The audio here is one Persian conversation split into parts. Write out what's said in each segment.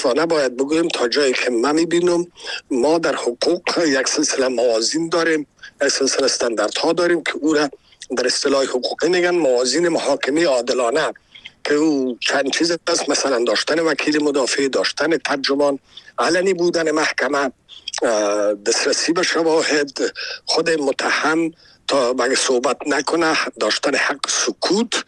باید بگویم تا جایی که من میبینم ما در حقوق یک سلسله موازین داریم، یک سلسله استانداردها داریم که او را در اصطلاح حقوقی میگن موازین محاکمه عادلانه، که او چند چیز است، مثلا داشتن وکیل مدافع، داشتن ترجمان، علنی بودن محکمه، دسترسی به شواهد، خود متهم تا مگه صحبت نکنه داشتن حق سکوت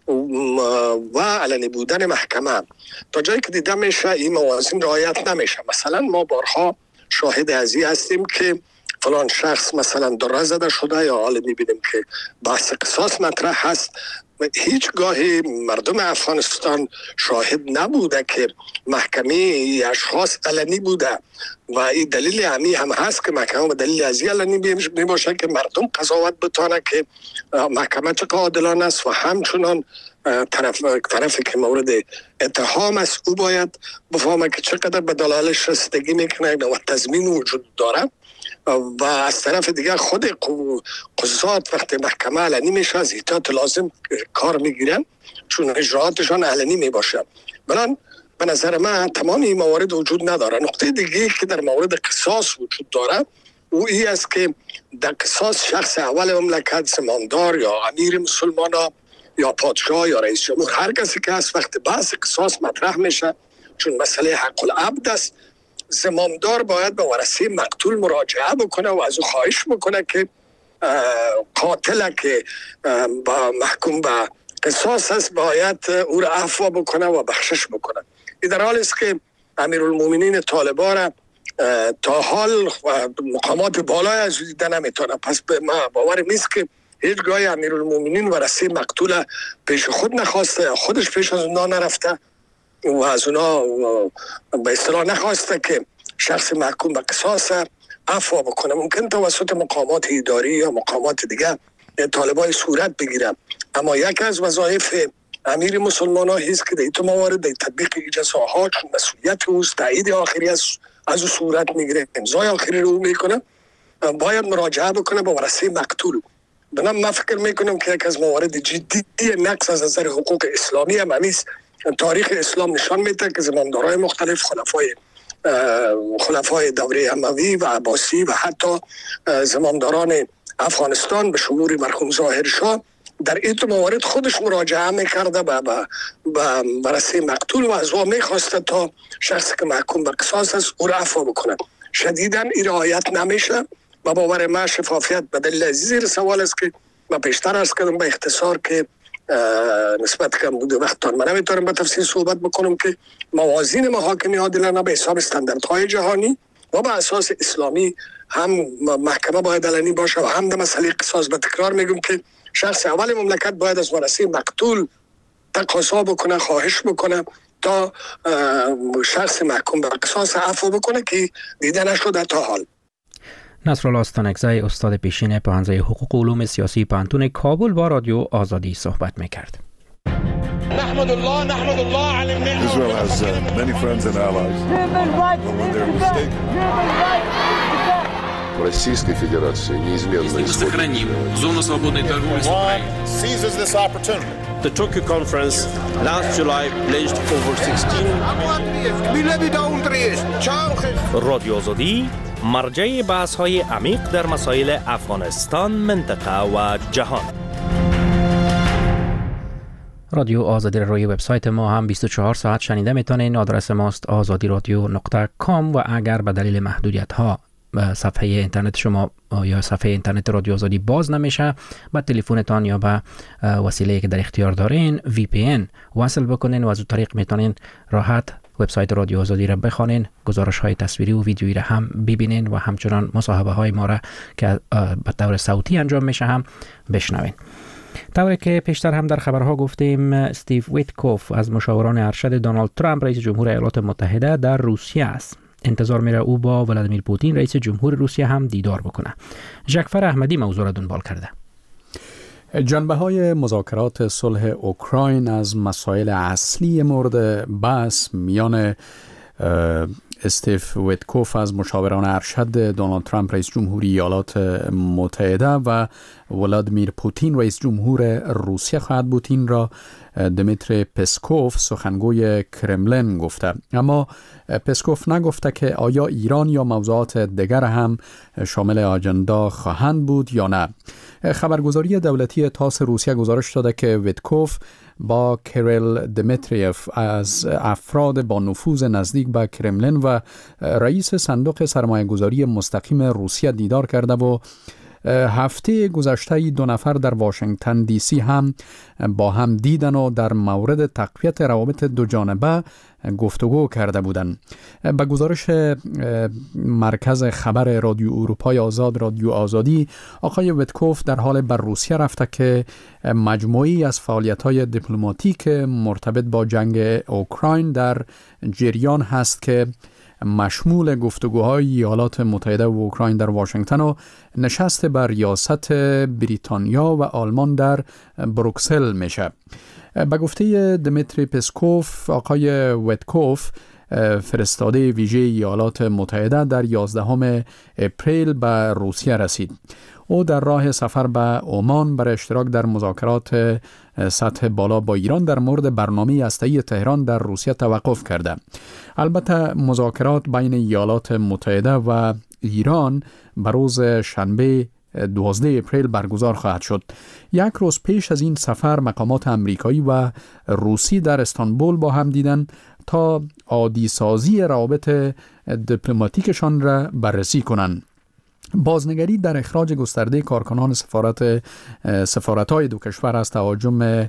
و علنی بودن محکمه. تا جایی که دیده میشه این موازین رعایت نمیشه. مثلا ما بارها شاهد ازی هستیم که فلان شخص مثلا دره زده شده یا حالا میبینیم که بحث قصاص مطرح هست، هیچگاهی مردم افغانستان شاهد نبوده که محکمه اشخاص علنی بوده و این دلیل همی هم هست که محکمه به دلیل ازی علنی میباشه که مردم قضاوت بتانه که محکمه چقدر عادلانه است و همچنان طرفی که مورد اتهام است او باید بفهمه که چقدر به دلایلش رسیدگی میکنه و تضمین وجود داره. و از طرف دیگه خود قضات وقتی محکمه علنی میشه از احتیاط لازم کار میگیرن چون اجراعاتشان علنی میباشه. بلان به نظر من تمام این موارد وجود نداره. نقطه دیگه که در مورد قصاص وجود داره او ای است که در قصاص شخص اول مملکت، زمامدار یا امیر مسلمان یا پادشاه یا رئیس جمهور، هر کسی که از وقت بحث قصاص مطرح میشه چون مسئله حق العبد است، زمامدار باید به ورثه مقتول مراجعه بکنه و از او خواهش بکنه که قاتل که با محکوم به قصاص است باید او را عفو بکنه و بخشش بکنه. این در حال است که امیرالمومنین طالبان را تا حال مقامات بالای از دیده نمیتونه. پس به ما باور نیست که هیچگاه امیرالمومنین ورثه مقتول پیش خود نخواسته، خودش پیش از اونا نرفته و از اونا به اصطلاح نخواسته که شخص محکوم به قصاص عفو بکنه. ممکن توسط مقامات اداری یا مقامات دیگه طالبای صورت بگیره، اما یک از وظایف امیر مسلمان ها هست که در این موارد در تطبیق جزاها چون مسئولیت اوست، تایید آخری از او صورت میگیره، امضای آخری رو میکنه، باید مراجعه بکنه با ورثه مقتول. من فکر میکنم که یک از موارد جدی نقص از نظر حقوق اسلامی هم همیست. تاریخ اسلام نشان میده که زمامدارای مختلف، خلفای دوره اموی و عباسی و حتی زمامداران افغانستان به شمول مرحوم ظاهرشاه در این موارد خودش مراجعه میکرده به ورثه مقتول و از او میخواسته تا شخصی که محکوم به قصاص است او را عفو بکنه. شدیداً این رعایت نمیشه و باور من شفافیت به دلیل زیر سوال است که من پیشتر عرض کردم به اختصار که نسبت کم بوده وقتان من نمیتونم به تفصیل صحبت بکنم که موازین محاکمه عادلانه به حساب استانداردهای جهانی و به اساس اسلامی هم محکمه باید علنی باشه و هم در مسئله قصاص به تکرار میگم که شخص اول مملکت باید از ورثه مقتول تقاضا بکنه، خواهش بکنه تا شخص محکوم به قصاص عفو بکنه که دیده نشده تا حال. نصرالله استانکزی استاد پیشین پوهنځی حقوق و علوم سیاسی پوهنتون کابل با رادیو آزادی صحبت میکرد. نحمد الله علی النعمة. Israel has many friends and allies. But when they're mistaken. Российской Федерации неизменно исходит. Сохраним зону свободной торговли с Украиной. Seizes this opportunity. The Tokyo conference last July pledged over 16 رادیو آزادی مرجع بحث‌های عمیق در مسائل افغانستان، منطقه و جهان. رادیو آزادی روی وبسایت ما هم 24 ساعت شنیده میتونین. آدرس ماست azadiradio.com و اگر به دلیل محدودیت ها صفحه اینترنت شما یا صفحه اینترنت رادیو آزادی باز نمیشه، با تلفنتان یا با وسیله‌ای که در اختیار دارین VPN وصل بکنین و از اون طریق میتونین راحت وبسایت رادیو آزادی را بخوانین، گزارش‌های تصویری و ویدیویی را هم ببینین و همچنان مصاحبه‌های ما را که به طور صوتی انجام میشه هم بشنوین. طوری که پیشتر هم در خبرها گفتیم، استیو ویتکوف از مشاوران ارشد دونالد ترامپ رئیس جمهور ایالات متحده در روسیه است. انتظار میره او با ولادیمیر پوتین رئیس جمهور روسیه هم دیدار بکنه. جعفر احمدی موضوع را دنبال کرده. جنبه‌های مذاکرات صلح اوکراین از مسائل اصلی مورد بحث میان استیف ویتکوف از مشاوران ارشد دونالد ترامپ رئیس جمهوری ایالات متحده و ولادیمیر پوتین رئیس جمهور روسیه خواهد بود. این را دمیتری پسکوف سخنگوی کرملین گفته. اما پسکوف نگفته که آیا ایران یا موضوعات دیگر هم شامل آجندا خواهند بود یا نه. خبرگزاری دولتی تاس روسیه گزارش داده که ویتکوف با کریل دمیتریف از افراد با نفوذ نزدیک به کرملین و رئیس صندوق سرمایه‌گذاری مستقیم روسیه دیدار کرده و هفته گذشته 2 نفر در واشنگتن دی سی هم با هم دیدن و در مورد تقویت روابط دو جانبه گفتگو کرده بودند. به گزارش مرکز خبر رادیو اروپای آزاد رادیو آزادی، آقای ویتکوف در حال بر روسیه رفته که مجموعی از فعالیت‌های دیپلماتیک مرتبط با جنگ اوکراین در جریان هست که مشمول گفتگوهای ایالات متحده و اوکراین در واشنگتن و نشست بر ریاست بریتانیا و آلمان در بروکسل میشه. به گفته دمیتری پسکوف، آقای ویتکوف فرستاده ویژه ایالات متحده در 11 اپریل به روسیه رسید. او در راه سفر به عمان برای اشتراک در مذاکرات سطح بالا با ایران در مورد برنامه هسته‌ای تهران در روسیه توقف کرده. البته مذاکرات بین ایالات متحده و ایران به روز شنبه 12 اپریل برگزار خواهد شد. 1 روز پیش از این سفر مقامات امریکایی و روسی در استانبول با هم دیدن تا عادی سازی روابط دیپلماتیکشان را بررسی کنند. بازنگری در اخراج گسترده کارکنان سفارت‌های دو کشور از تهاجم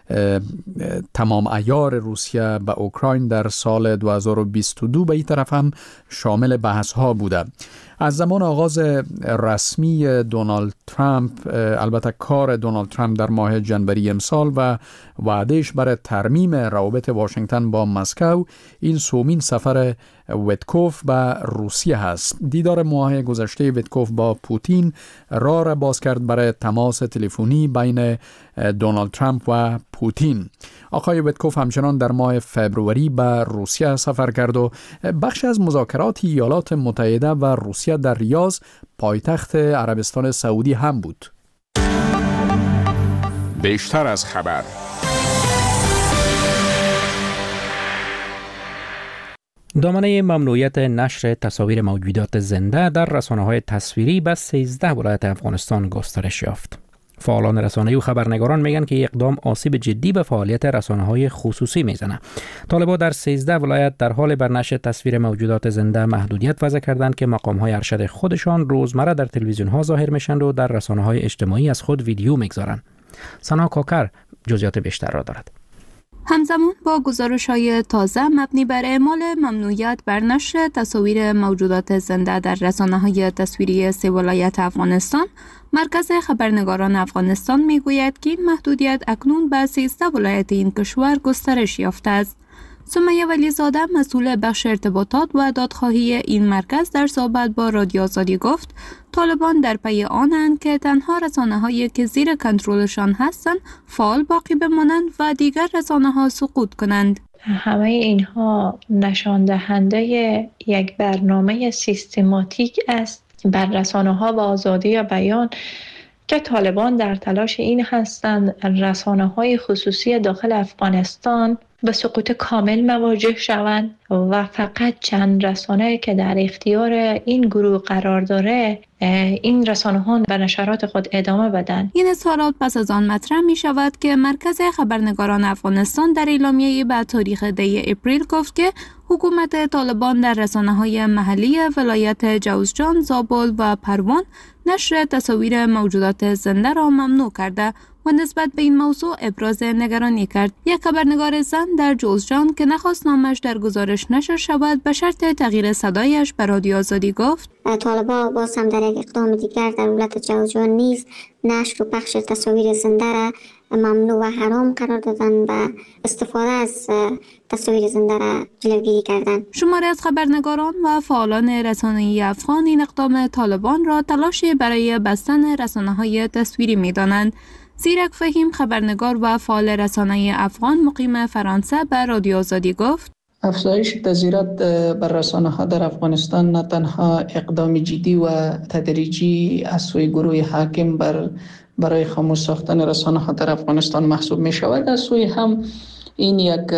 تمام عیار روسیه به اوکراین در سال 2022 به این طرف هم شامل بحث‌ها بوده. از زمان آغاز رسمی دونالد ترامپ، البته کار دونالد ترامپ در ماه جنوری امسال و وعدهش برای ترمیم روابط واشنگتن با مسکو، این سومین سفر ویتکوف به روسیه هست. دیدار ماه گذشته ویتکوف با پوتین راه را باز کرد برای تماس تلفنی بین دونالد ترامپ و پوتین. آقای ویتکوف همچنان در ماه فبروری به روسیه سفر کرد و بخش از مذاکرات ایالات متحده و روسیه در ریاض، پایتخت عربستان سعودی هم بود. بیشتر از خبر. دامنه ممنوعیت نشر تصاویر موجودات زنده در رسانه‌های تصویری به 13 ولایت افغانستان گسترش یافت. فعالان رسانه‌ای و خبرنگاران میگن که اقدام آسیب جدی به فعالیت رسانه‌های خصوصی میزنه. طالبان در 13 ولایت در حال بر نشر تصویر موجودات زنده محدودیت وضع کردند که مقام‌های ارشد خودشان روزمره در تلویزیون‌ها ظاهر میشن و در رسانه‌های اجتماعی از خود ویدیو میگذارن. سنا کاکر جزئیات بیشتر را دارد. همزمان با گزارش‌های تازه مبنی بر اعمال ممنوعیت بر نشر تصاویر موجودات زنده در رسانه‌های تصویری 3 ولایت افغانستان، مرکز خبرنگاران افغانستان میگوید که این محدودیت اکنون به 13 ولایت این کشور گسترش یافته است. سمیه ولیزاده مسئول بخش ارتباطات و دادخواهی این مرکز در صحبت با رادیو آزادی گفت طالبان در پی آنند که تنها رسانه‌هایی که زیر کنترلشان هستند فعال باقی بمانند و دیگر رسانه‌ها سقوط کنند. همه اینها نشان دهنده یک برنامه سیستماتیک است بر رسانه‌ها و آزادی بیان که طالبان در تلاش این هستند رسانه‌های خصوصی داخل افغانستان به سقوط کامل مواجه شوند و فقط چند رسانه که در اختیار این گروه قرار داره این رسانه‌ها به نشرات خود ادامه بدن. این اظهارات پس از آن مطرح می شود که مرکز خبرنگاران افغانستان در اعلامیه‌ای به تاریخ 10 اپریل گفت که حکومت طالبان در رسانه‌های محلی ولایت جوزجان، زابل و پروان نشر تصاویر موجودات زنده را ممنوع کرده و نسبت به این موضوع ابراز نگرانی کرد. یک خبرنگار زن در جوزجان که نخواست نامش در گزارش نشر شود به شرط تغییر صدایش به رادیو آزادی گفت طالبان باز هم در یک اقدام دیگر در ولایت جوزجان نیز نشر و پخش تصاویر زنده را ممنوع و حرام قرار دادن و استفاده از تصاویر زنده را جلوگیری کردند. شماری از خبرنگاران و فعالان رسانه‌ای افغان این اقدام طالبان را تلاشی برای بستن رسانه‌های تصویری می‌دانند. زیرک فهیم خبرنگار و فعال رسانه‌ای افغان مقیم فرانسه به رادیو آزادی گفت افزایش تظاهرات بر رسانه‌ها در افغانستان نه تنها اقدام جدی و تدریجی از سوی گروه حاکم برای خاموش ساختن رسانه‌ها در افغانستان محسوب می شود، از سوی هم این یک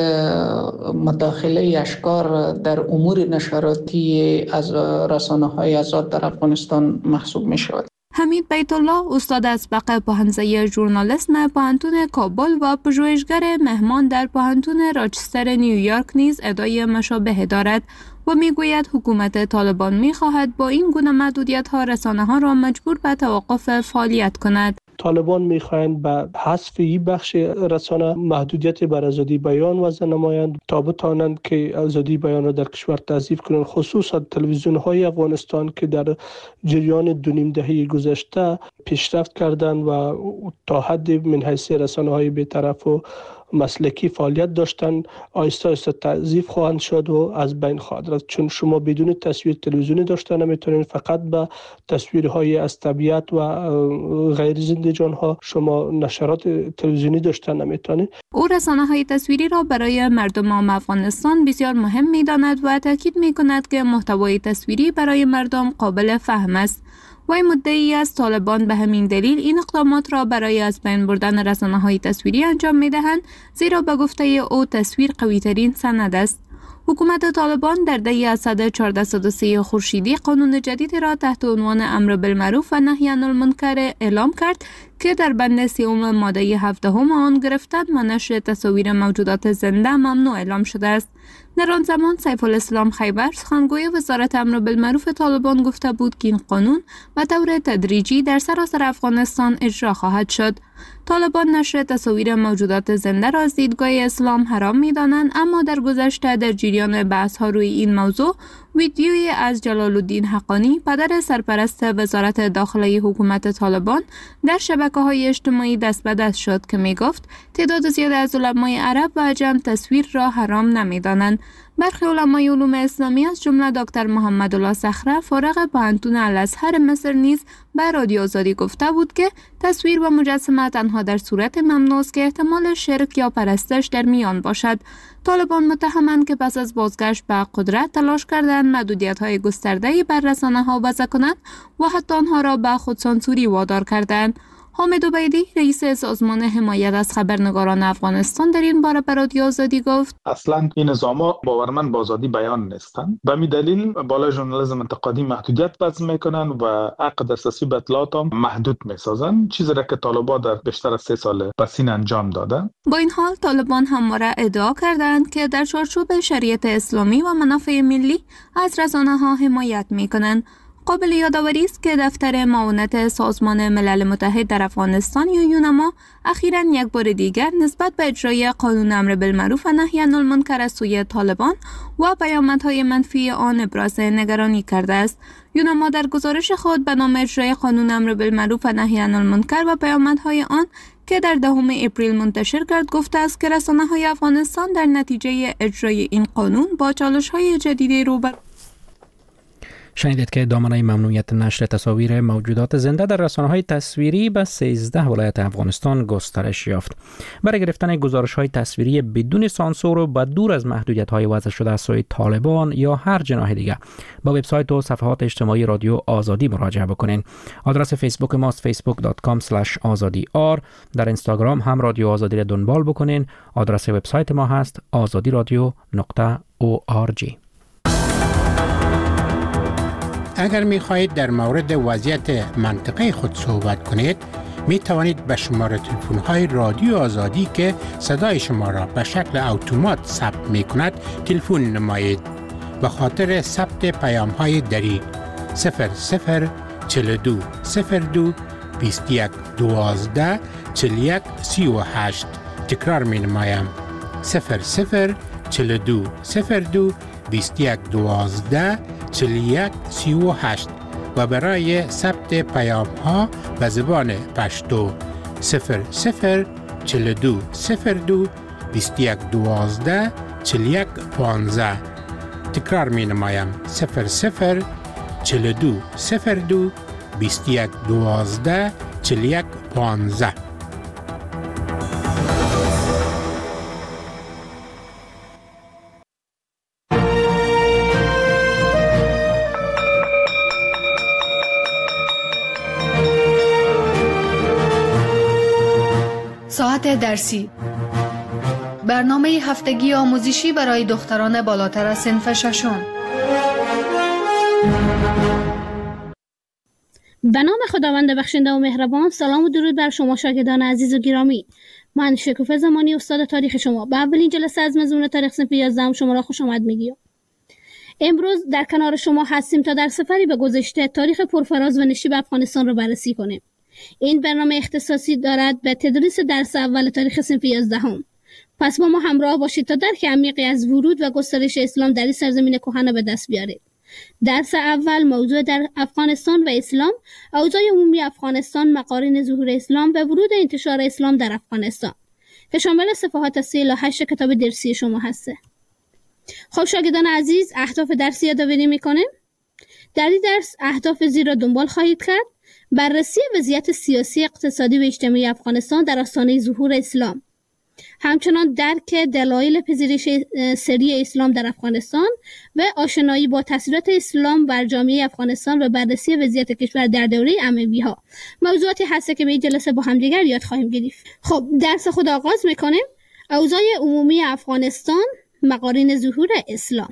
مداخله اشکار در امور نشراتی از رسانه‌های آزاد در افغانستان محسوب می شود. حمید بیت الله استاد اسبق پوهنځی ژورنالیسم پوهنتون کابل و پژوهشگر مهمان در پوهنتون راچستر نیویورک نیز ادعای مشابه دارد و میگوید حکومت طالبان میخواهد با این گونه محدودیت‌ها رسانه‌ها را مجبور به توقف فعالیت کند. طالبان میخواهند به حذف این بخش رسانه محدودیت بر آزادی بیان وضع نمایند تا بتوانند که آزادی بیان را در کشور تضعیف کنند، خصوصا تلویزیون های افغانستان که در جریان 2.5 دهه گذشته پیشرفت کردند و تا حد من حیث رسانه های بی‌طرف و مسلکی فعالیت داشتن آهسته آهسته تضعیف خواهند شد و از بین خواهد رفت، چون شما بدون تصویر تلویزیونی داشته نمیتونید، فقط به تصویرهای از طبیعت و غیر زنده جانها شما نشرات تلویزیونی داشته نمیتونید. او رسانه‌های تصویری را برای مردم عام افغانستان بسیار مهم می‌داند و تاکید می‌کند که محتوای تصویری برای مردم قابل فهم است. وی مدعی است طالبان به همین دلیل این اقدامات را برای از بین بردن رسانه‌های تصویری انجام می‌دهند، زیرا به گفته او تصویر قوی‌ترین سند است. حکومت طالبان در دی اسد 1403 خورشیدی قانون جدیدی را تحت عنوان امر بالمعروف و نهی عن المنکر اعلام کرد که در بند 3 ماده 17 آن گرفتن و نشر تصاویر موجودات زنده ممنوع اعلام شده است. در آن زمان سیف الاسلام خیبر سخنگوی وزارت امر بالمعروف طالبان گفته بود که این قانون به طور تدریجی در سراسر افغانستان اجرا خواهد شد. طالبان نشر تصاویر موجودات زنده را از دیدگاه اسلام حرام می‌دانند، اما در گذشته در جریان بحث‌ها روی این موضوع ویدیویی از جلال الدین حقانی پدر سرپرست وزارت داخلی حکومت طالبان در شبکه‌های اجتماعی دست به دست شد که می‌گفت تعداد زیاد از علمای عرب و عجم تصویر را حرام نمی‌دانند. برخی علمای علوم اسلامی از جمله دکتر محمد الله صخره فارغ پوهنتون الازهر مصر نیز به رادیو آزادی گفته بود که تصویر و مجسمه تنها در صورت ممنوع است که احتمال شرک یا پرستش در میان باشد. طالبان متهمند که پس از بازگشت به قدرت تلاش کردند محدودیت‌های گسترده‌ای بر رسانه‌ها وضع کنند و حتی آنها را به خودسانسوری وادار کردند. حامد عبیدی رئیس سازمان حمایت از خبرنگاران افغانستان در این باره به رادیو آزادی گفت اصلا این نظام‌ها باورمند به آزادی بیان نیستند. به همین دلیل بالای ژورنالیسم انتقادی محدودیت وضع میکنن و حق دسترسی به اطلاعات هم محدود میسازن، چیزی را که طالبان در بیشتر از 3 سال پسین انجام دادن. با این حال طالبان همواره ادعا کردند که در چارچوب شریعت اسلامی و منافع ملی از رسانه‌ها حمایت میکنند. قابل یادآوری است که دفتر معاونت سازمان ملل متحد در افغانستان یا یونما اخیراً یک بار دیگر نسبت به اجرای قانون امر بالمعروف و نهی عن المنکر از سوی طالبان و پیامدهای منفی آن ابراز نگرانی کرده است. یونما در گزارش خود به نام اجرای قانون امر بالمعروف و نهی عن المنکر و پیامدهای آن که در 10 اپریل منتشر کرد گفته است که رسانه‌های افغانستان در نتیجه اجرای این قانون با چالش‌های جدیدی روبرو. شنیدید که دامنه ممنوعیت نشر تصاویر موجودات زنده در رسانه‌های تصویری به 13 ولایت افغانستان گسترش یافت. برای گرفتن گزارش‌های تصویری بدون سانسور و با دور از محدودیت‌های وضع شده از سوی طالبان یا هر جناح دیگر با وبسایت و صفحات اجتماعی رادیو آزادی مراجعه بکنین. آدرس فیسبوک ماست facebook.com/azadi.r. در اینستاگرام هم رادیو آزادی را دنبال بکنین. آدرس وبسایت ما هست azadiradio.org. اگر می خواهید در مورد وضعیت منطقه خود صحبت کنید، می توانید به شماره تلفن های رادیو آزادی که صدای شما را به شکل اتومات ثبت می کند تلفن نمایید. به خاطر ثبت پیام های دری 0042 02 21 12 41 38. تکرار می نمایم 0042 02 21 12 41 38 و برای ثبت پیام ها به زبان پشتو 0042 02 21 12 41 15. تکرار می نمایم 0042 02 21 12 41 15. ساعت درسی، برنامه هفتگی آموزشی برای دختران بالاتر از صنف ششم. به نام خداوند بخشنده و مهربان. سلام و درود بر شما شاگردان عزیز و گرامی. من شکوفه زمانی استاد تاریخ شما به اولین جلسه از مضمون تاریخ صنف 11 شما را خوش آمد میگیم. امروز در کنار شما هستیم تا در سفری به گذشته تاریخ پرفراز و نشیب افغانستان را بررسی کنیم. این برنامه اختصاصی دارد به تدریس درس اول تاریخ صنف 11. پس با ما همراه باشید تا درک عمیقی از ورود و گسترش اسلام در این سرزمین کهن به دست بیارید. درس اول موضوع در افغانستان و اسلام، اوضاع عمومی افغانستان، مقارن ظهور اسلام و ورود انتشار اسلام در افغانستان که شامل صفحات 3 الی 8 کتاب درسی شما هسته. خب شاگردان عزیز، اهداف درسی یادآوری میکنیم. در این درس اهداف زیر را دنبال خواهید کرد: بررسی وضعیت سیاسی، اقتصادی و اجتماعی افغانستان در آستانه ظهور اسلام، همچنان درک دلایل پذیرش سری اسلام در افغانستان و آشنایی با تاثیرات اسلام بر جامعه افغانستان و بررسی وضعیت کشور در دوره اموی‌ها. موضوعاتی هست که به این جلسه با هم دیگر یاد خواهیم گرفت. خب درس خود آغاز میکنیم. اوضاع عمومی افغانستان، مقارن ظهور اسلام.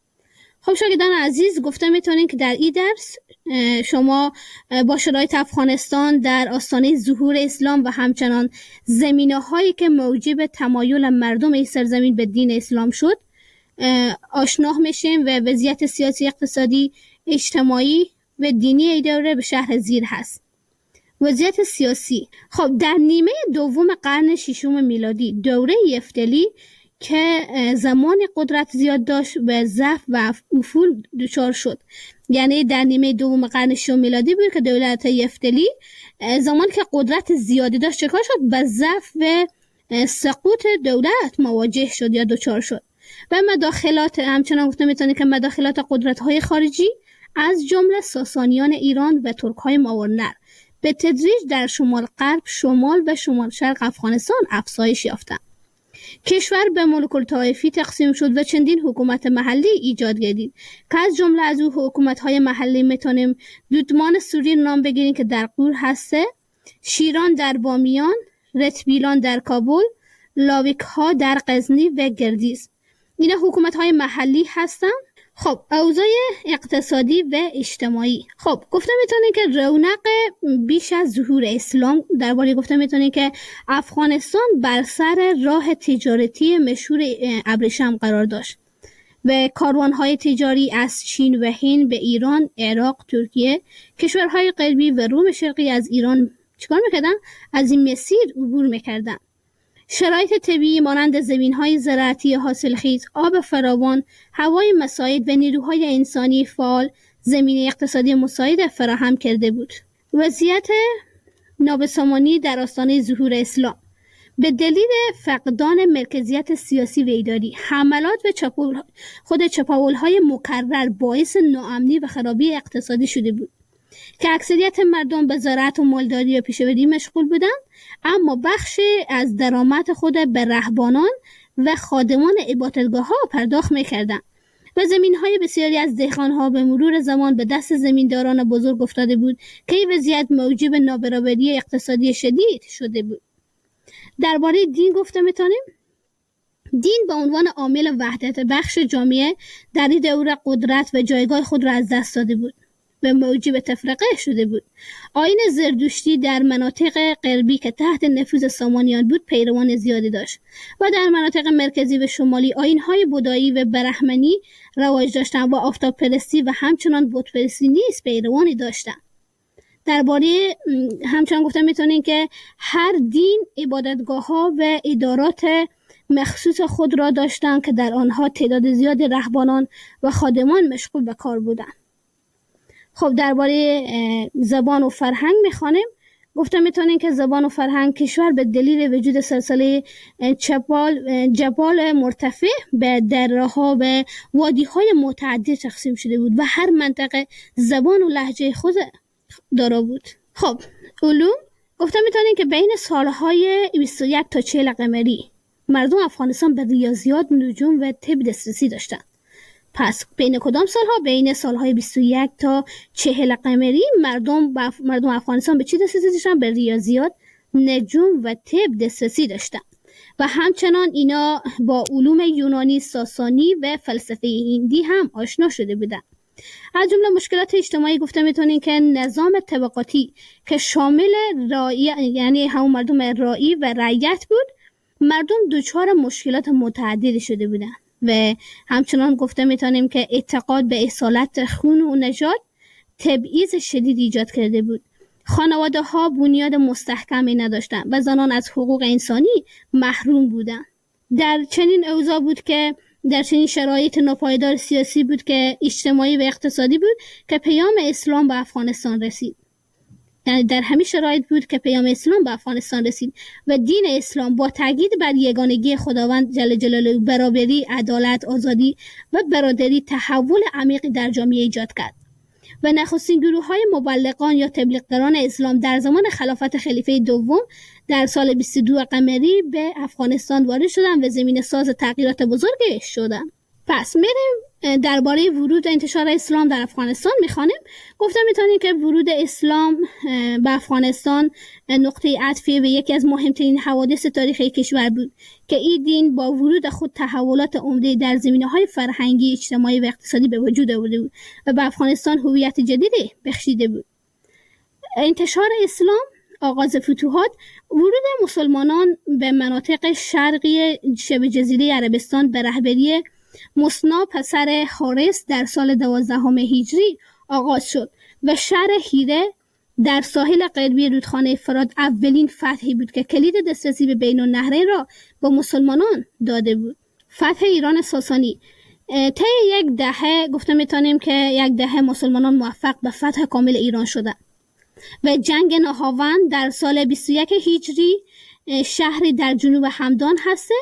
خب شاگردان عزیز، گفته میتونین که در این درس شما با شرایط افغانستان در آستانه ظهور اسلام و همچنان زمینه‌هایی که موجب تمایل مردم این سرزمین به دین اسلام شد آشنا میشیم و وضعیت سیاسی، اقتصادی، اجتماعی و دینی این دوره به شرح زیر هست. وضعیت سیاسی. خب در نیمه دوم قرن ششم میلادی، دوره یفتلی که زمان قدرت زیاد داشت و ضعف و افول دچار شد. یعنی در نیمه دوم قرن ششم میلادی بود که دولت یفتلی زمان که قدرت زیادی داشت چکار شد؟ به ضعف و سقوط دولت مواجه شد یا دچار شد و مداخلات، همچنان گفته میتونه که مداخلات قدرت‌های خارجی از جمله ساسانیان ایران و ترک‌های ماورنر به تدریج در شمال غرب، شمال و شمال شرق افغانستان افزایش یافتند. کشور به ملوک الطوایفی تقسیم شد و چندین حکومت محلی ایجاد گردید که از جمله از او حکومت‌های محلی میتونیم دودمان سوری نام بگیریم که در غور هسته، شیران در بامیان، رتبیلان در کابل، لاویک‌ها در غزنی و گردیز. اینا حکومت‌های محلی هستن. خب اوضاع اقتصادی و اجتماعی. خب گفته میتونیم که رونق بیش از ظهور اسلام درباره گفته میتونیم که افغانستان بر سر راه تجارتی مشهور ابریشم قرار داشت و کاروانهای تجاری از چین و هند به ایران، عراق، ترکیه، کشورهای غربی و روم شرقی از ایران چیکار میکردن؟ از این مسیر عبور میکردن. شرایط طبیعی مانند زمین‌های زراعتی حاصلخیز، آب فراوان، هوای مساعد و نیروهای انسانی فعال زمینه اقتصادی مساعد فراهم کرده بود. وضعیت نابسامانی در آستانه ظهور اسلام به دلیل فقدان مرکزیت سیاسی و اداری، حملات و چپاول‌های مکرر باعث ناامنی و خرابی اقتصادی شده بود که اکثریت مردم به زراعت و مالداری و پیشه‌وری مشغول بودند، اما بخش از درآمد خود به رهبانان و خادمان عبادتگاه‌ها پرداخت می‌کردند و زمین‌های بسیاری از دهقان‌ها به مرور زمان به دست زمینداران بزرگ افتاده بود که این وضعیت موجب نابرابری اقتصادی شدید شده بود. درباره دین گفته می‌تونیم دین به عنوان عامل وحدت بخش جامعه در این دوره قدرت و جایگاه خود را از دست داده بود و موجب تفرقه شده بود. آیین زردشتی در مناطق غربی که تحت نفوذ سامانیان بود پیروان زیادی داشت و در مناطق مرکزی و شمالی آیین‌های بودایی و برهمنی رواج داشتند و آفتاب پرستی و همچنان بت پرستی نیز پیروانی داشتند. درباره همچنان گفته میتونین که هر دین عبادتگاه‌ها و ادارات مخصوص خود را داشتند که در آنها تعداد زیاد رهبانان و خادمان مشغول به کار بودند. خب درباره زبان و فرهنگ میخوانیم. گفته میتونین که زبان و فرهنگ کشور به دلیل وجود سلسله جبال مرتفع به دره‌ها و وادی‌های متعدد تقسیم شده بود و هر منطقه زبان و لهجه خود دارا بود. خب علوم گفته میتونین که بین سالهای 21 تا 40 قمری مردم افغانستان به ریاضیات، نجوم و طب دسترسی داشتند. پس بین کدام سالها؟ بین سالهای 21 تا 40 قمری مردم افغانستان به چی دسترسی داشتن؟ به ریاضیات نجوم و طب دسترسی داشتند و همچنان اینا با علوم یونانی، ساسانی و فلسفه هندی هم آشنا شده بودند. از جمله مشکلات اجتماعی گفته میتونیم که نظام طبقاتی که شامل رعیت، یعنی همون مردم رعی و رعیت بود، مردم دچار مشکلات متعددی شده بودند و همچنان گفته میتونیم که اعتقاد به اصالت خون و نژاد تبعیض شدید ایجاد کرده بود. خانواده ها بنیاد مستحکمی نداشتند و زنان از حقوق انسانی محروم بودند. در چنین اوضاع بود که در چنین شرایط ناپایدار سیاسی بود که اجتماعی و اقتصادی بود که پیام اسلام به افغانستان رسید. یعنی در همین شرایط بود که پیام اسلام به افغانستان رسید و دین اسلام با تاکید بر یگانگی خداوند جل جلاله، برابری، عدالت، آزادی و برادری تحول عمیقی در جامعه ایجاد کرد و نخستین گروه‌های مبلغان یا تبلیغگران اسلام در زمان خلافت خلیفه دوم در سال 22 قمری به افغانستان وارد شدند و زمینه ساز تغییرات بزرگی شدند. پس میریم درباره ورود و انتشار اسلام در افغانستان میخوانیم. گفته میتونیم که ورود اسلام به افغانستان نقطه عطفی و یکی از مهمترین حوادث تاریخی کشور بود که این دین با ورود خود تحولات عمده در زمینه‌های فرهنگی، اجتماعی و اقتصادی به وجود آورده بود و به افغانستان هویت جدیدی بخشیده بود. انتشار اسلام، آغاز فتوحات، ورود مسلمانان به مناطق شرقی شبه جزیره عربستان به رهبری مصنع پسر حارس در سال 12 هجری آغاز شد و شهر هیره در ساحل غربی رودخانه فرات اولین فتحی بود که کلید دسترسی به بین النهرین را به مسلمانان داده بود. فتح ایران ساسانی طی یک دهه گفته میتونیم که یک دهه مسلمانان موفق به فتح کامل ایران شدند و جنگ نهاوند در سال 21 هجری شهری در جنوب همدان هسته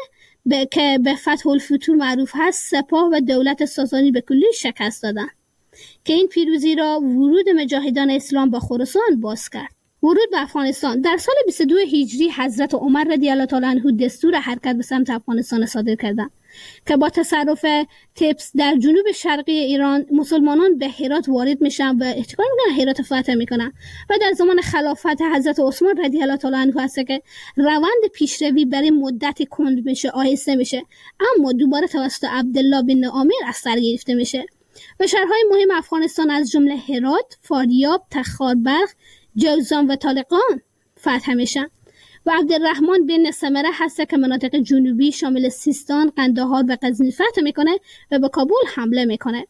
که به فتح الفتوح معروف هست، سپاه و دولت ساسانی به کلی شکست دادند که این پیروزی را ورود مجاهدان اسلام به خراسان باز کرد. ورود به افغانستان در سال 22 هجری حضرت عمر رضی الله تعالی عنه دستور حرکت به سمت افغانستان صادر کردند که با تصرف تبس در جنوب شرقی ایران مسلمانان به هرات وارد میشن و احتکار میکنن، هرات فتح میکنن و در زمان خلافت حضرت عثمان رضی الله تعالی عنه هست که روند پیشروی برای مدتی کند میشه، آهسته میشه، اما دوباره توسط عبدالله بن عامر از سر گرفته میشه و شهرهای مهم افغانستان از جمله هرات، فاریاب، تخاربرق، جوزان و طالقان فتح میشن و عبدالرحمن بن سمره هست که مناطق جنوبی شامل سیستان، قندهار و غزنی فتح میکنه و به کابل حمله میکنه.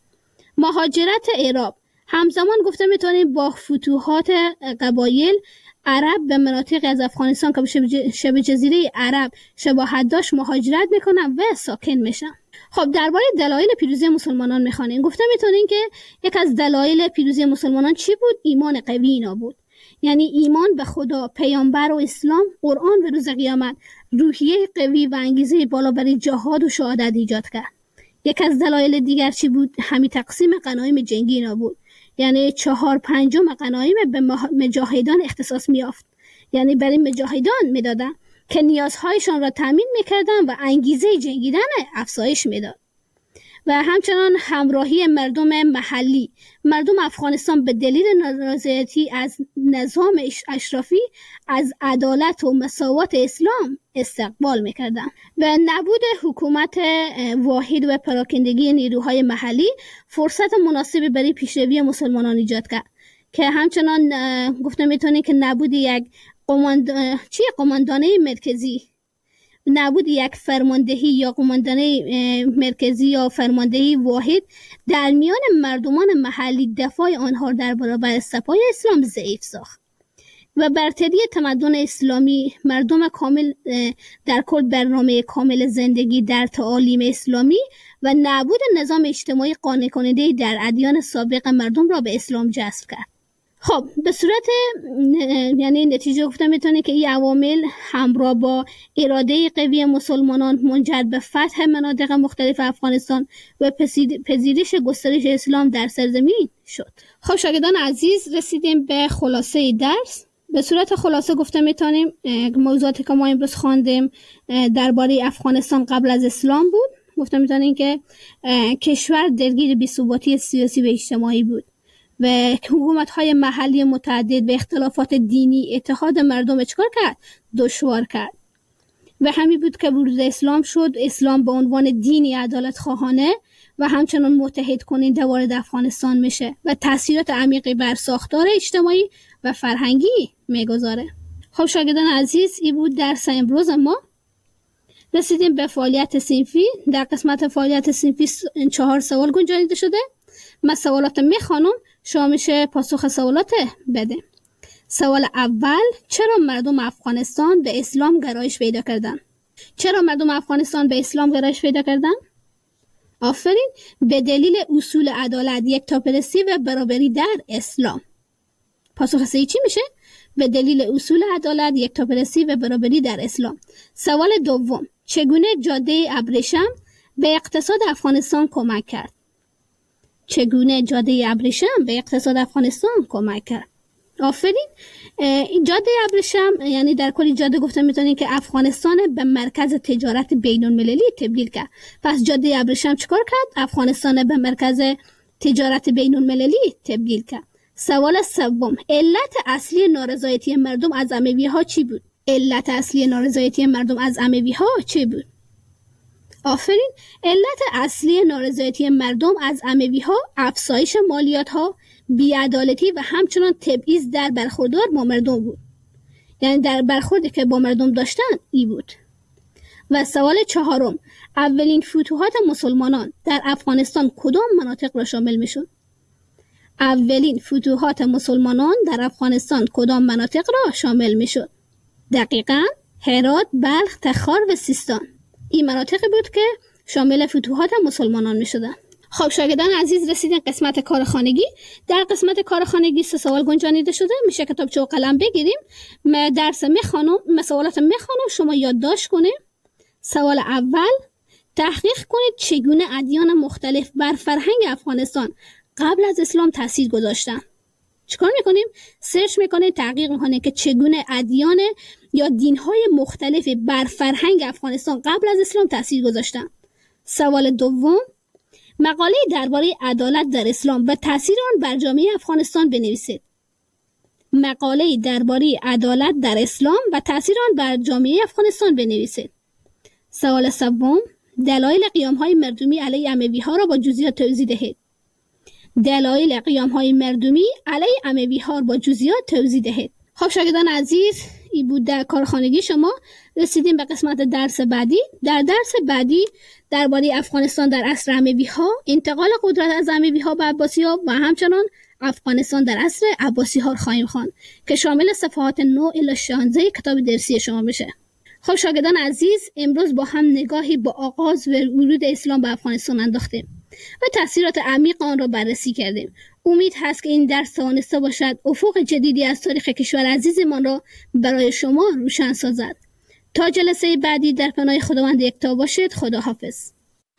مهاجرت اعراب همزمان گفته میتونیم با فتوحات قبایل عرب به مناطق از افغانستان که به شبه جزیره عرب شباهت داشت مهاجرت میکنن و ساکن میشن. خب درباره دلایل پیروزی مسلمانان میخوانیم. گفته میتونیم که یک از دلایل پیروزی مسلمانان چی بود؟ ایمان قوی اینا بود. یعنی ایمان به خدا، پیامبر و اسلام، قرآن و روز قیامت روحیه قوی و انگیزه بالا برای جهاد و شهادت ایجاد کرد. یک از دلایل دیگر چی بود؟ همین تقسیم غنایم جنگی اینا بود. یعنی 4/5 غنایم به مجاهدان اختصاص میافت، یعنی برای مجاهدان میدادن که نیازهایشان را تامین میکردن و انگیزه جنگیدن افزایش میداد. و همچنان همراهی مردم محلی. مردم افغانستان به دلیل نارضایتی از نظام اشرافی از عدالت و مساوات اسلام استقبال میکردند و نبود حکومت واحد و پراکندگی نیروهای محلی فرصت مناسبی برای پیشروی مسلمانان ایجاد کرد که همچنان گفته میتونه که نبود یک قماندانه مرکزی، نبود یک فرماندهی یا قماندانه مرکزی یا فرماندهی واحد در میان مردمان محلی دفاع آنها در برابر سپاه اسلام ضعیف ساخت و برتری تمدن اسلامی، مردم کامل در کل برنامه کامل زندگی در تعالیم اسلامی و نبود نظام اجتماعی قانع کننده در ادیان سابق مردم را به اسلام جذب کرد. خب به صورت یعنی نتیجه گفته میتونه که این عوامل همراه با اراده قوی مسلمانان منجر به فتح مناطق مختلف افغانستان و پذیرش گسترش اسلام در سرزمین شد. خب شاگردان عزیز، رسیدیم به خلاصه درس. به صورت خلاصه گفته میتونیم موضوعاتی که ما امروز خواندیم درباره افغانستان قبل از اسلام بود. گفته میتونیم که کشور درگیر بی‌ثباتی سیاسی و اجتماعی بود و حکومت‌های محلی متعدد و اختلافات دینی اتحاد مردم چکار کرد؟ دشوار کرد. و همین بود که ورود اسلام شد. اسلام به عنوان دینی عدالت خواهانه و همچنان متحد کننده وارد افغانستان میشه و تاثیرات عمیقی بر ساختار اجتماعی و فرهنگی میگذاره. خب شاگردان عزیز، این بود درس امروز ما. رسیدیم به فعالیت صنفی. در قسمت فعالیت صنفی 4 سوال گنجانیده شده. من سوالات میخوانم، شما میشه پاسخ سوالات بده. سوال اول: چرا مردم افغانستان به اسلام گرایش پیدا کردن؟ چرا مردم افغانستان به اسلام گرایش پیدا کردن؟ آفرین، به دلیل اصول عدالت، یکتاپرستی و برابری در اسلام. پاسخ صحیح چی میشه؟ به دلیل اصول عدالت، یکتاپرستی و برابری در اسلام. سوال دوم: چگونه جاده ابریشم به اقتصاد افغانستان کمک کرد؟ چگونه جاده ابریشم به اقتصاد افغانستان کمک کرد؟ آفرین، جاده ابریشم یعنی در کلی جاده گفته میتونیم که افغانستان به مرکز تجارت بین المللی تبدیل کرد. پس جاده ابریشم چیکار کرد؟ افغانستان به مرکز تجارت بین المللی تبدیل کرد. سوال سوم: علت اصلی نارضایتی مردم از اموی ها چی بود؟ علت اصلی نارضایتی مردم از اموی ها چی بود؟ آفرین، علت اصلی نارضایتی مردم از اموی ها افزایش مالیات ها، بی‌عدالتی و همچنان تبعیض در برخوردار با مردم بود. یعنی در برخوردی که با مردم داشتن ای بود. و سوال چهارم: اولین فتوحات مسلمانان در افغانستان کدام مناطق را شامل میشد؟ اولین فتوحات مسلمانان در افغانستان کدام مناطق را شامل میشد؟ دقیقاً هرات، بلخ، تخار و سیستان. این مناطقی بود که شامل فتوحات مسلمانان میشدن. خب شاگردان عزیز، رسیدین قسمت کارخانگی. در قسمت کارخانگی 3 سوال گنجانیده شده. میشه کتابچه و قلم بگیریم. درس میخوانم، سوالات میخوانم، شما یادداشت کنید. سوال اول: تحقیق کنید چگونه ادیان مختلف بر فرهنگ افغانستان قبل از اسلام تاثیر گذاشتن. چیکار میکنیم؟ سرچ میکنیم، تحقیق میکنیم که چگونه ادیان یا دینهای مختلف بر فرهنگ افغانستان قبل از اسلام تاثیر گذاشتن. سوال دوم: مقاله درباره عدالت در اسلام و تاثیر آن بر جامعه افغانستان بنویسید. مقاله درباره عدالت در اسلام و تاثیر آن بر جامعه افغانستان بنویسید. سوال سوم: دلایل قیام‌های مردمی علیه اموی‌ها را با جزئیات توضیح دهید. دلایل قیام‌های مردمی علیه اموی‌ها را با جزئیات توضیح دهید. خب شاگردان عزیز، این بود در کارخانگی شما. رسیدیم به قسمت درس بعدی. در درس بعدی درباره افغانستان در عصر اموی‌ها، انتقال قدرت از اموی‌ها به عباسی‌ها و همچنان افغانستان در عصر عباسی‌ها خواهیم خواند که شامل صفحات 9 الی 16 کتاب درسی شما میشه. خب شاگردان عزیز، امروز با هم نگاهی با آغاز و ورود اسلام به افغانستان انداختیم و تاثیرات عمیق آن را بررسی کردیم. امید هست که این درس توانسته باشد افق جدیدی از تاریخ کشور عزیزمان را برای شما روشن سازد. تا جلسه بعدی در پناه خداوند یکتا باشید. خداحافظ.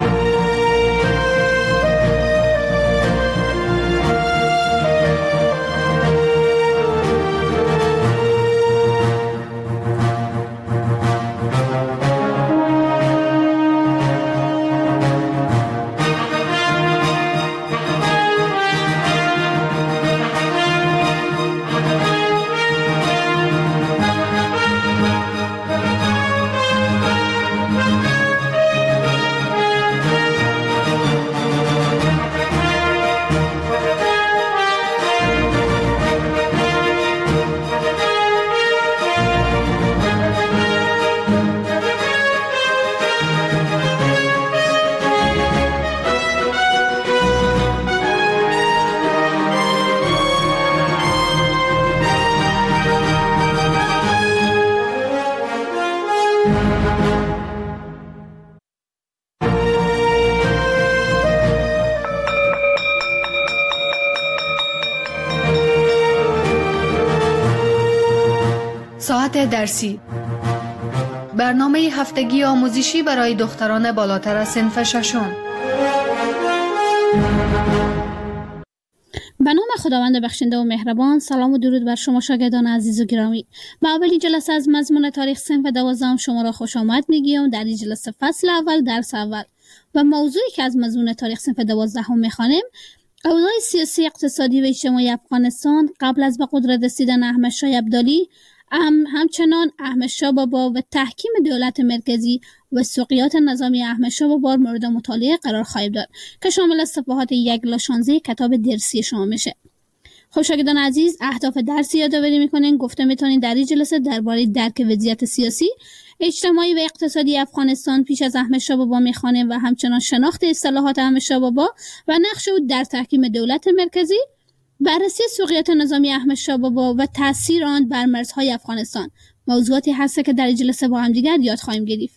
ساعت درسی، برنامه هفتگی آموزشی برای دختران بالاتر از صنف ششم. به نام خداوند بخشنده و مهربان. سلام و درود بر شما شاگردان عزیز و گرامی. به اولین جلسه از مضمون تاریخ صنف 12 شما را خوش آمد میگیم. در این جلسه فصل اول، درس اول و موضوعی که از مضمون تاریخ صنف 12 میخوانیم اوضاع سیاسی، اقتصادی و اجتماعی افغانستان قبل از به قدرت رسیدن احمد شاه ابدالی همچنان احمد شاه بابا و تحکیم دولت مرکزی و سقوط نظامی احمد شاه بابا مورد مطالعه قرار خواهد داد که شامل از صفحات 1-16 کتاب درسی شما میشه. خب شاگردان عزیز، اهداف درسی یادآوری میکنین. گفته میتونین در این جلسه درباره درک وضعیت سیاسی، اجتماعی و اقتصادی افغانستان پیش از احمد شاه بابا میخوانیم و همچنان شناخت اصطلاحات احمد شاه بابا و نقش او در تحکیم دولت مرکزی، بررسی سقوط نظامی احمد شاه بابا و تاثیر آن بر مرزهای افغانستان موضوعاتی هست که در این جلسه با هم دیگر یاد خواهیم گرفت.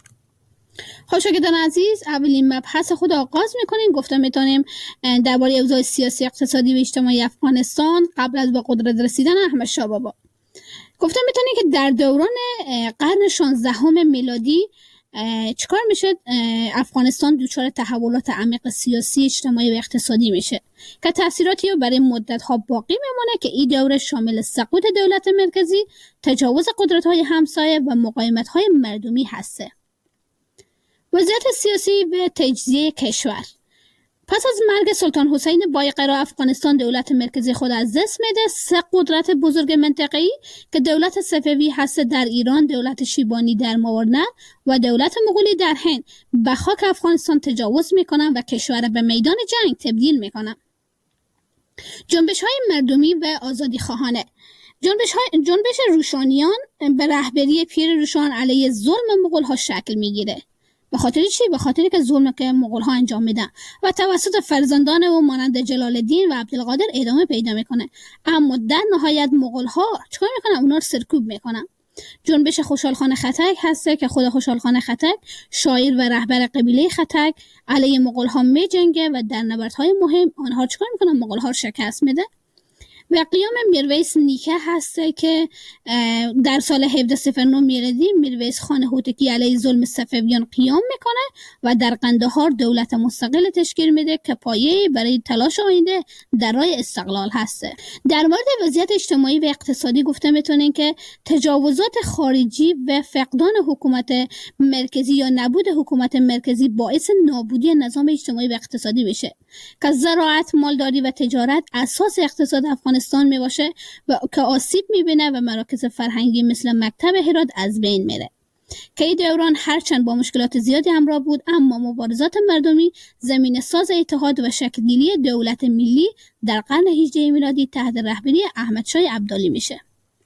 خب شاگردان عزیز، اولین مبحث خود آغاز میکنیم. گفته میتونیم درباره اوضاع سیاسی، اقتصادی و اجتماعی افغانستان قبل از به قدرت رسیدن احمد شاه بابا. گفته میتونیم که در دوران قرن 16 میلادی چیکار میشه؟ افغانستان دچار تحولات عمیق سیاسی، اجتماعی و اقتصادی میشه که تاثیراتی رو برای مدت ها باقی میمونه که این دوره شامل سقوط دولت مرکزی، تجاوز قدرت های همسایه و مقاومت های مردمی هسته. وضعیت سیاسی و تجزیه کشور. پس از مرگ سلطان حسین بایقرا، افغانستان دولت مرکزی خود از دست میده. 3 قدرت بزرگ منطقه‌ای که دولت صفوی هست در ایران، دولت شیبانی در ماوراءالنهر و دولت مغولی در هند به خاک افغانستان تجاوز میکنن و کشور به میدان جنگ تبدیل میکنن. جنبش های مردمی و آزادی خواهانه. جنبش روشانیان به رهبری پیر روشان علیه ظلم مغول ها شکل میگیره. به خاطر چی؟ به خاطر که ظلم که مغول ها انجام میدن و توسط فرزندان او مانند جلال الدین و عبدالقادر ادامه پیدا میکنه. اما در نهایت مغول ها چیکار میکنن؟ اونا رو سرکوب میکنن. جنبش خوشحال خان خطک هسته که خود خوشحال خان خطک، شاعر و رهبر قبیله خطک، علیه مغول ها میجنگه و در نبردهای مهم آنها چیکار میکنن؟ مغول ها رو شکست میده. و قیام میرویس نیکه هسته که در سال 1709 میلادی میرویس خان هوتکی علیه ظلم صفویان قیام میکنه و در قندهار دولت مستقل تشکیل میده که پایه برای تلاش آینده در راه استقلال هسته. در مورد وضعیت اجتماعی و اقتصادی گفته میتونین که تجاوزات خارجی و فقدان حکومت مرکزی یا نبود حکومت مرکزی باعث نابودی نظام اجتماعی و اقتصادی میشه که زراعت، مالداری و تجارت اساس اقتصاد افغانستان می باشه و که آسیب میبینه و مراکز فرهنگی مثل مکتب هرات از بین میره. که این دوران هرچند با مشکلات زیادی همراه بود، اما مبارزات مردمی زمین ساز اتحاد و شکل‌گیری دولت ملی در قرن 18 میلادی تحت رهبری احمد شاه ابدالی میشه.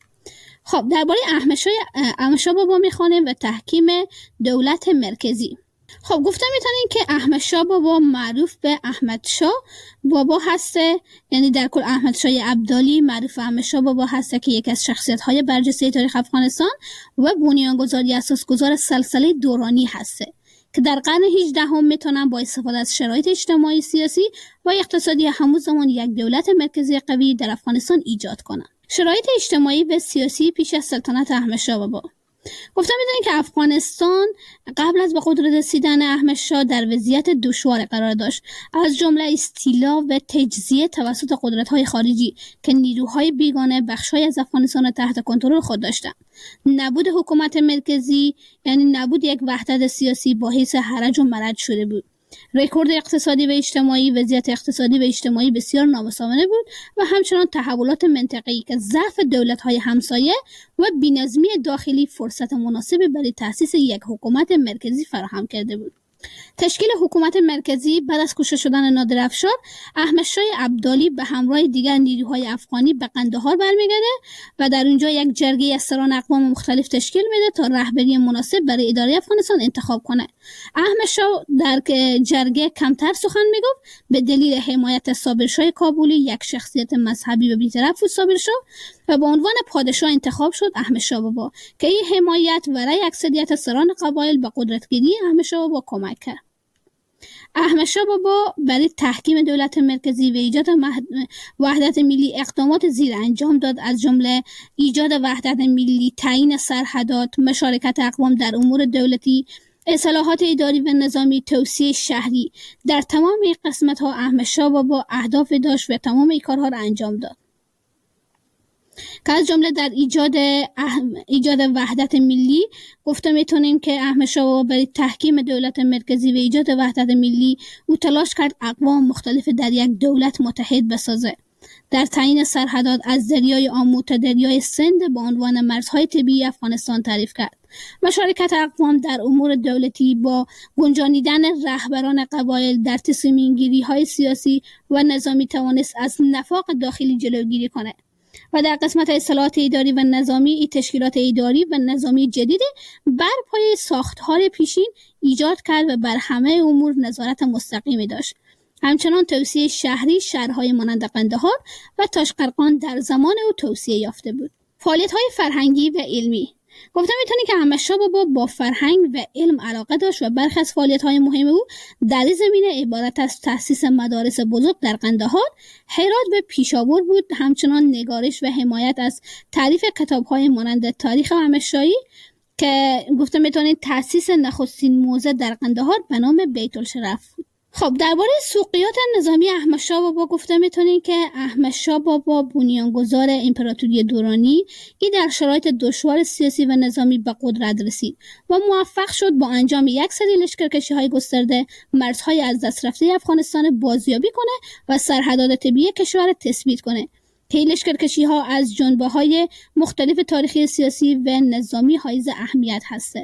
خب درباره احمد شاه بابا میخوانیم و تحکیم دولت مرکزی. خب گفته میتونین که احمد شاه بابا معروف به احمد شاه بابا هسته، یعنی در کل احمد شاه ابدالی معروف احمد شاه بابا هسته که یکی از شخصیت های برجسته تاریخ افغانستان و بنیانگذاری اساسگذار سلسله دورانی هسته که در قرن 18 میتونن با استفاده از شرایط اجتماعی، سیاسی و اقتصادی همون زمان یک دولت مرکزی قوی در افغانستان ایجاد کنن. شرایط اجتماعی و سیاسی پیش از سلطنت احمد شاه بابا. گفتم میدونید که افغانستان قبل از به قدرت رسیدن احمد شاه در وضعیت دشوار قرار داشت، از جمله استیلا و تجزیه توسط قدرت‌های خارجی که نیروهای بیگانه بخش‌های از افغانستان را تحت کنترل خود داشتند. نبود حکومت مرکزی یعنی نبود یک وحدت سیاسی باعث هرج و مرج شده بود. رکورد اقتصادی و اجتماعی، وضعیت اقتصادی و اجتماعی بسیار نامساوانه بود و همچنان تحولات منطقه‌ای که ضعف دولت‌های همسایه و بی‌نظمی داخلی فرصت مناسبی برای تأسیس یک حکومت مرکزی فراهم کرده بود. تشکیل حکومت مرکزی بعد از کشته شدن نادر افشار، احمد شاه ابدالی به همراه دیگر نیروهای افغانی به قندهار برمیگرده و در اونجا یک جرگه از سران اقوام مختلف تشکیل میده تا رهبری مناسب برای اداره افغانستان انتخاب کنه. احمد شاه در جرگه کمتر سخن میگفت به دلیل حمایت صابرشاه کابلی، یک شخصیت مذهبی و بی‌طرف بود صابرشاه، و به عنوان پادشاه انتخاب شد احمد شاه بابا که این حمایت برای اکثریت سران قبایل به قدرتگیری احمد شاه بابا کمک کرد. احمد شاه بابا برای تحکیم دولت مرکزی و ایجاد وحدت ملی اقدامات زیر انجام داد، از جمله ایجاد وحدت ملی، تعیین سرحدات، مشارکت اقوام در امور دولتی، اصلاحات اداری و نظامی، توسعه شهری. در تمام این قسمت‌ها احمد شاه بابا اهداف داشت و تمام این کارها را انجام داد. که از جمله در ایجاد وحدت ملی گفته میتونیم که احمد شاه بابا برای تحکیم دولت مرکزی و ایجاد وحدت ملی او تلاش کرد اقوام مختلف در یک دولت متحد بسازه. در تعیین سرحدات از دریای آمو تا دریای سند به عنوان مرزهای طبیعی افغانستان تعریف کرد. مشارکت اقوام در امور دولتی با گنجانیدن رهبران قبایل در تصمیم‌گیری‌های سیاسی و نظامی توانست از نفاق داخلی جلوگیری کنه و در قسمت اصلاحات اداری و نظامی تشکیلات اداری و نظامی جدید بر پایه ساختار پیشین ایجاد کرد و بر همه امور نظارت مستقیمی داشت. همچنان توسعه شهری شهرهای مانند قندهار و تاشقرغان در زمان او توسعه یافته بود. فعالیت‌های فرهنگی و علمی گفته میتونی که احمد شاه بابا با فرهنگ و علم علاقه داشت و برخی از فعالیت‌های مهم او در این زمینه عبارت از تأسیس مدارس بزرگ در قندهار، هرات و پیشاور بود. همچنان نگارش و حمایت از تعریف کتاب‌های مانند تاریخ احمدشاهی که گفته میتونید تأسیس نخستین موزه در قندهار به نام بیت الشرف بود. خب درباره سوقیات نظامی احمد شاه بابا گفته میتونیم که احمد شاه بابا بنیانگذار امپراتوری دورانی ای در شرایط دشوار سیاسی و نظامی به قدرت رسید و موفق شد با انجام یک سری لشکرکشی‌های گسترده مرزهای از دست رفته افغانستان بازیابی کنه و سرحدات طبیعی کشور تثبیت کنه که این لشکرکشی‌ها از جنبه‌های مختلف تاریخی سیاسی و نظامی حائز اهمیت هسته.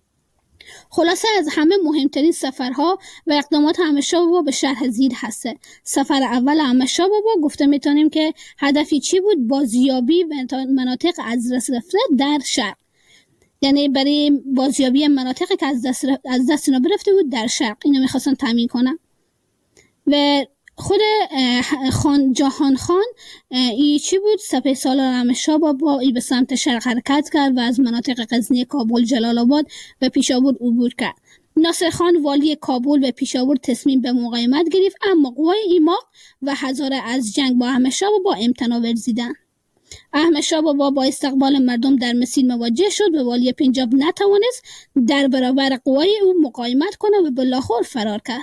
خلاصه از همه مهمترین سفرها و اقدامات احمد شاه بابا به شرح زیر هسته. سفر اول احمد شاه بابا گفته میتونیم که هدفی چی بود؟ بازیابی مناطق از دست رفته در شرق، یعنی برای بازیابی مناطقی که از دست اینا برفته بود در شرق اینو میخواستن تامین کنن. و خود جهان خان ای چی بود؟ سپه سالار احمد شاه بابا ای به سمت شرق حرکت کرد و از مناطق غزنی، کابل، جلال آباد و پیشاور عبور کرد. ناصر خان والی کابل و پیشاور تصمیم به مقاومت گرفت، اما قوای ایماق و هزاره از جنگ با احمد شاه بابا امتناع ورزیدند. احمد شاه بابا با استقبال مردم در مسیر مواجه شد و والی پنجاب نتوانست در برابر قوای او مقاومت کنه و به لاهور فرار کرد.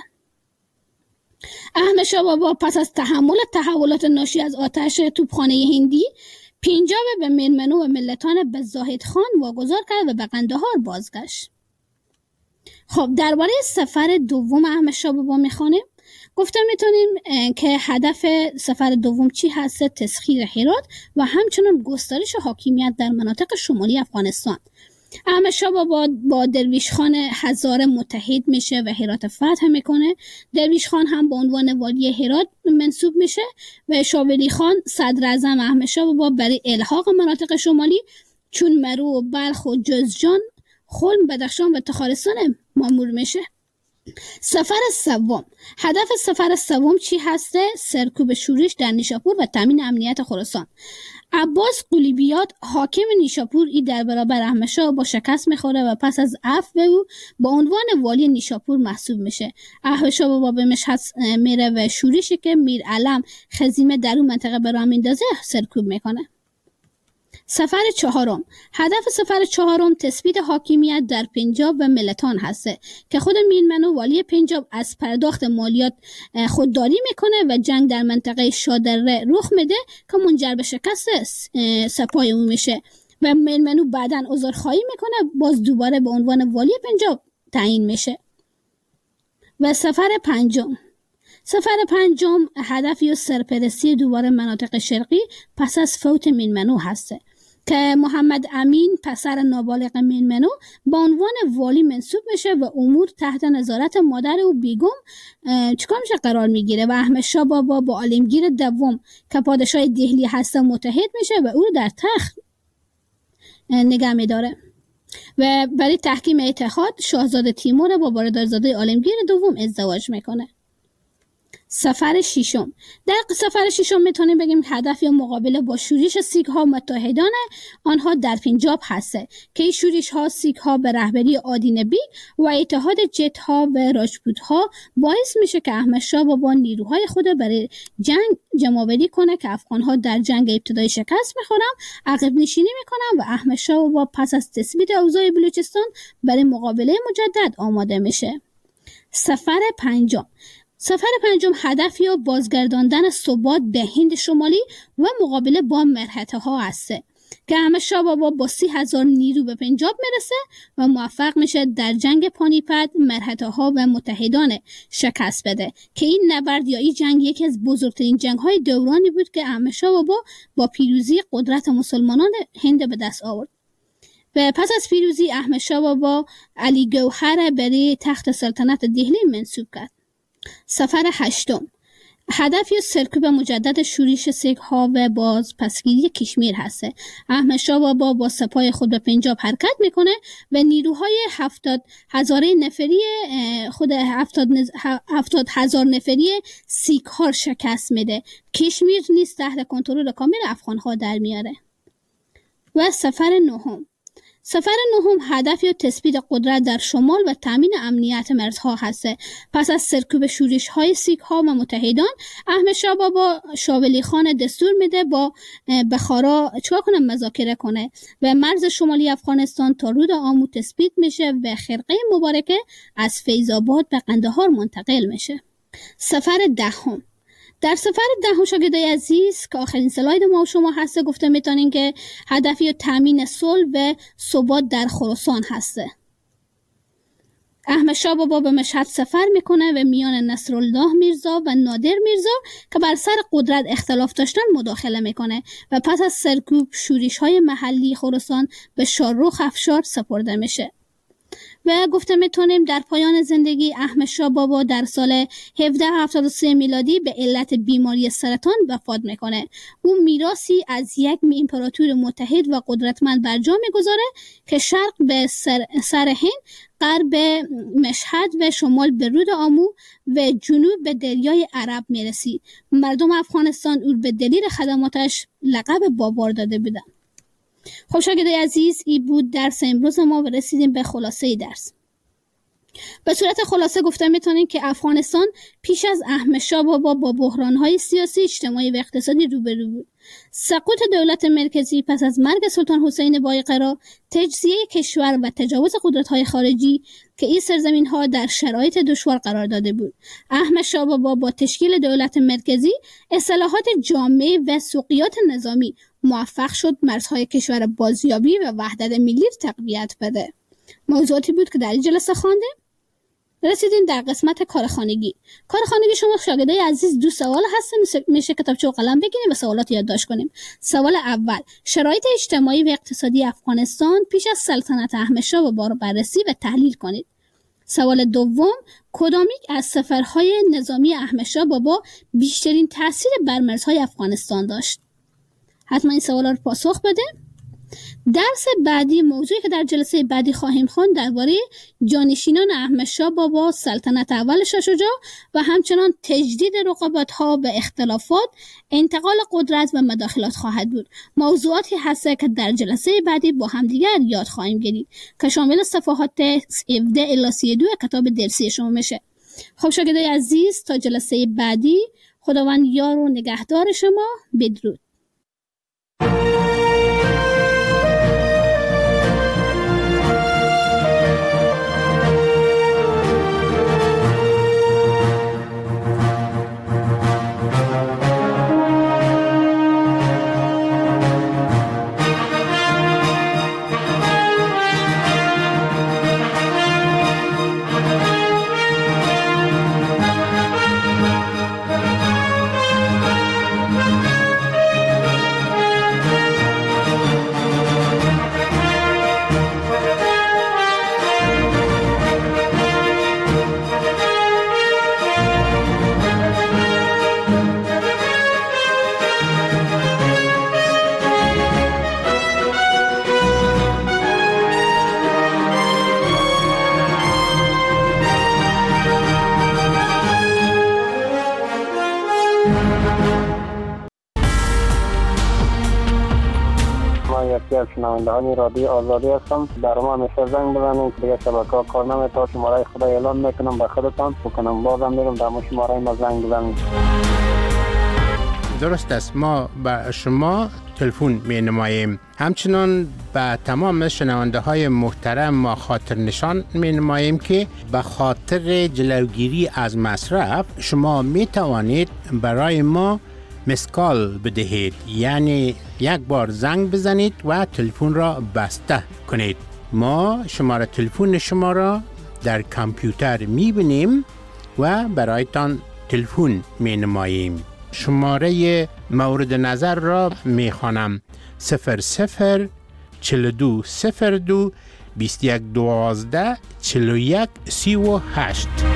احمد شاه بابا پس از تحمل تحولات ناشی از آتش توپخانه هندی پنجاب به میرمنو و ملتان به زاهد خان واگذار کرد و به قندهار بازگشت. خب درباره سفر دوم احمد شاه بابا میخوانیم. گفته میتونیم که هدف سفر دوم چی هست؟ تسخیر هرات و همچنین گسترش حاکمیت در مناطق شمالی افغانستان. احمد شاه بابا با درویش خان هزاره متحد میشه و هرات فتح میکنه. درویش خان هم به عنوان والی هرات منصوب میشه و شاولی خان صدر اعظم احمد شاه بابا برای الحاق مناطق شمالی چون مرو و بلخ و جوزجان، خلم، بدخشان و تخارستان مامور میشه. سفر سوم، هدف سفر سوم چی هسته؟ سرکوب شورش در نیشاپور و تامین امنیت خراسان. عباس قلیبیات حاکم نیشاپور ای در برابر احمد شاه با شکست میخوره و پس از عفو او با عنوان والی نیشاپور محسوب میشه. احمد شاه بابا به مشهد میره و شورشی که میر علم خزیمه در اون منطقه به راه میندازه سرکوب میکنه. سفر چهارم، هدف سفر چهارم تثبیت حاکمیت در پنجاب و ملتان هسته که خود میرمنو والی پنجاب از پرداخت مالیات خودداری میکنه و جنگ در منطقه شادره رخ میده که منجر به شکست سپاه او میشه و میرمنو بعداً عذرخواهی میکنه، باز دوباره به عنوان والی پنجاب تعیین میشه. و سفر پنجم هدفی و سرپرستی دوباره مناطق شرقی پس از فوت میرمنو هسته که محمد امین پسر نابالغ میرمنو با عنوان والی منصوب میشه و امور تحت نظارت مادر او بیگم چیکار میشه قرار میگیره و احمد شاه بابا با عالمگیر دوم که پادشاه دهلی هسته متحد میشه و او رو در تخت نگه میداره و برای تحکیم اتحاد شاهزاده تیمور با برادرزاده عالمگیر دوم ازدواج میکنه. سفر ششم، در سفر ششم میتونیم بگیم هدف یا مقابله با شورش سیک ها متحدان آنها در پنجاب هسته که این شورش ها سیک ها به رهبری آدین بیگ و اتحاد جت ها و راجپوت ها باعث میشه که احمد شاه بابا نیروهای خود برای جنگ جمع‌آوری کنه که افغان ها در جنگ ابتدایی شکست میخورن، عقب نشینی میکنن و احمد شاه بابا پس از تثبیت اوضاع بلوچستان برای مقابله مجدد آماده میشه. سفر پنجم، سفر پنجم هدف یا بازگرداندن ثبات به هند شمالی و مقابله با مرهطه‌ها است که احمد شاه بابا با 30,000 نیرو به پنجاب میرسه و موفق میشه در جنگ پانیپت مرهطه‌ها و متحدان شکست بده که این نبرد یا این جنگ یکی از بزرگترین جنگ‌های دورانی بود که احمد شاه بابا با پیروزی قدرت مسلمانان هند به دست آورد. و پس از پیروزی احمد شاه بابا علی گوهر برای تخت سلطنت دهلی منصوب کرد. سفر هشتم هدف یا سرکوب مجدد شورش سیک‌ها و بازپسگیری کشمیر هست. احمد شاه بابا با سپاه خود به پنجاب حرکت میکنه و نیروهای 70,000 نفری خود 70,000 نفری سیک‌ها شکست میده. کشمیر نیز تحت کنترل کامل افغان‌ها در میاره. و سفر نهم هدف یا تثبیت قدرت در شمال و تامین امنیت مرزها هست. پس از سرکوب شورش‌های سیک‌ها و متحدان احمد شاه بابا شاه ولی خان دستور میده با بخارا مذاکره کنه و مرز شمالی افغانستان تا رود آمو تثبیت میشه و خرقه مبارکه از فیض آباد به قندهار منتقل میشه. سفر دهم در سفر دهم شاگردای عزیز که آخرین سلاید ما و شما هسته گفته میتونین که هدفی تامین صلح و ثبات در خراسان هسته. احمد شاه بابا به مشهد سفر میکنه و میان نصرالله میرزا و نادر میرزا که بر سر قدرت اختلاف داشتن مداخله میکنه و پس از سرکوب شورش‌های محلی خراسان به شاهرخ افشار سپرده میشه. و گفته میتونیم در پایان زندگی احمد شاه بابا در سال 1773 میلادی به علت بیماری سرطان وفات میکنه. او میراثی از یک امپراتور متحد و قدرتمند بر جا میگذاره که شرق به سر هند، غرب به مشهد و شمال به رود آمو و جنوب به دریای عرب میرسید. مردم افغانستان او به دلیل خدماتش لقب بابار داده بودند. خب شاگردای عزیز، این بود درس امروز ما و رسیدیم به خلاصه درس. به صورت خلاصه گفته میتونیم که افغانستان پیش از احمد شاه بابا با بحران‌های سیاسی، اجتماعی و اقتصادی روبرو بود. سقوط دولت مرکزی پس از مرگ سلطان حسین بایقرا، تجزیه کشور و تجاوز قدرت‌های خارجی که این سرزمین‌ها در شرایط دشوار قرار داده بود. احمد شاه بابا با تشکیل دولت مرکزی، اصلاحات جامع و سوقیات نظامی موفق شد مرزهای کشور بازیابی و وحدت ملی تقویت بده. موضوعاتی بود که در این جلسه خواندیم. رسیدیم در قسمت کارخانگی. کارخانگی شما شاگردای عزیز 2 سوال هست، میشه کتابچه و قلم بگیریم و سوالات یادداشت کنیم. سوال اول: شرایط اجتماعی و اقتصادی افغانستان پیش از سلطنت احمد شاه بابا رو بررسی و تحلیل کنید. سوال دوم: کدامیک از سفرهای نظامی احمد شاه بابا بیشترین تاثیر بر مرزهای افغانستان داشت؟ حتما این سوالا رو پاسخ بده. درس بعدی، موضوعی که در جلسه بعدی خواهیم خواند، درباره جانشینان احمد شاه بابا، سلطنت اول شاه شجاع و همچنان تجدید رقابت‌ها و اختلافات، انتقال قدرت و مداخلات خواهد بود. موضوعاتی هست که در جلسه بعدی با همدیگر یاد خواهیم گرفت که شامل صفحات 17 الی 32 کتاب درسی شما میشه. خب شاگردای عزیز، تا جلسه بعدی، خداوند یار و نگهدار شما. بدرود. از شنوندگان رادیو آزادی هستم. در ما همیشه زنگ بزنید، دیگه شبکه‌ها کار نمی‌کنه. شماره خدا اعلام میکنم به خودتان بکنم، بازم میگم در شماره ما زنگ بزنید. درست است. ما به شما تلفن می نماییم. همچنان به تمام شنونده های محترم ما خاطر نشان می نماییم که به خاطر جلوگیری از مصرف شما می توانید برای ما مسکال بدهید، یعنی یک بار زنگ بزنید و تلفن را بسته کنید. ما شماره تلفن شما را در کامپیوتر می بینیم و برایتان تلفن می نماییم. شماره مورد نظر را می خوانم: 00 42 02 21 12 41 38.